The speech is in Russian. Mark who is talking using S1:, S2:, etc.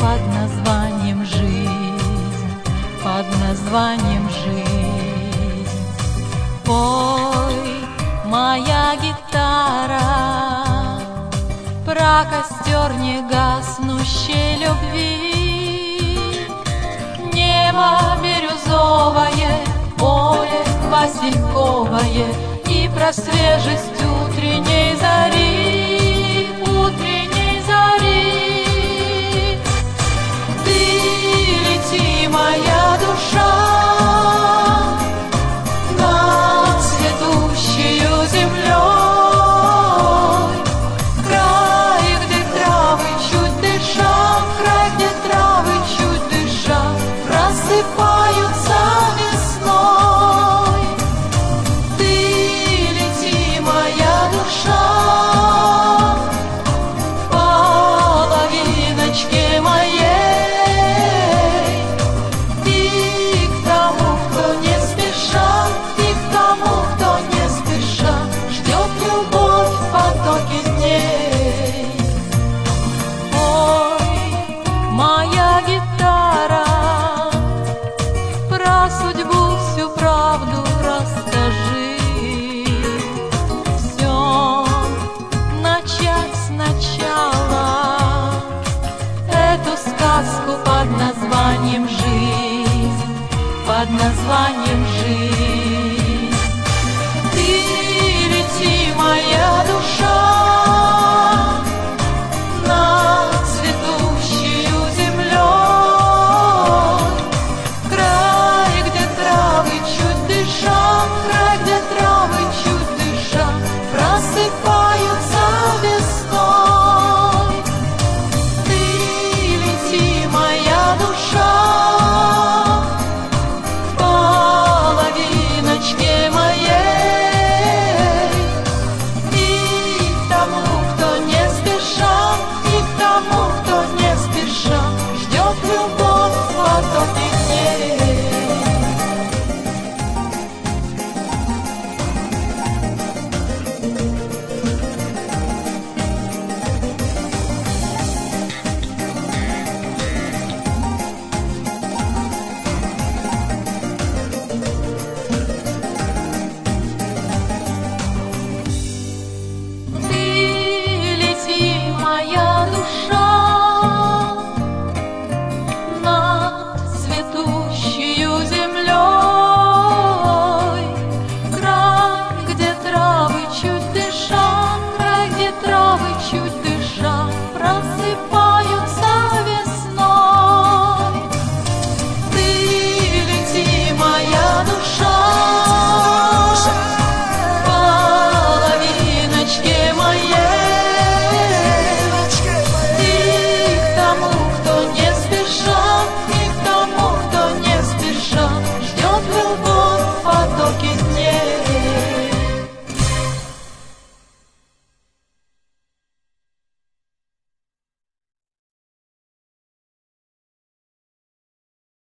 S1: под названием жизнь, под названием жизнь. Пой, моя гитара, про костер негаснущей любви. Небо бирюзовое, поле васильковое, и про свежесть утренней зари, утренней зари. Ты лети, моя душа, над цветущею землей, край, где травы чуть дыша, край, где травы чуть дыша просыпаются весной. Ты лети, моя душа, половиночке моей, и к тому, кто не спеша, и к тому, кто не спеша ждет любовь в потоке дней. Ой, моя гитара, про судьбу всю правду расскажи. Все начать сначала, эту сказку под названием жизнь, под названием жизнь. Ты лети, моя душа, над цветущею землей, край, где травы чуть дыша, край, где травы чуть дыша просыпаются весной. Ты лети, моя душа, половиночке моей, и к тому, кто не спеша, и к тому, кто не спеша ждет любовь в потоке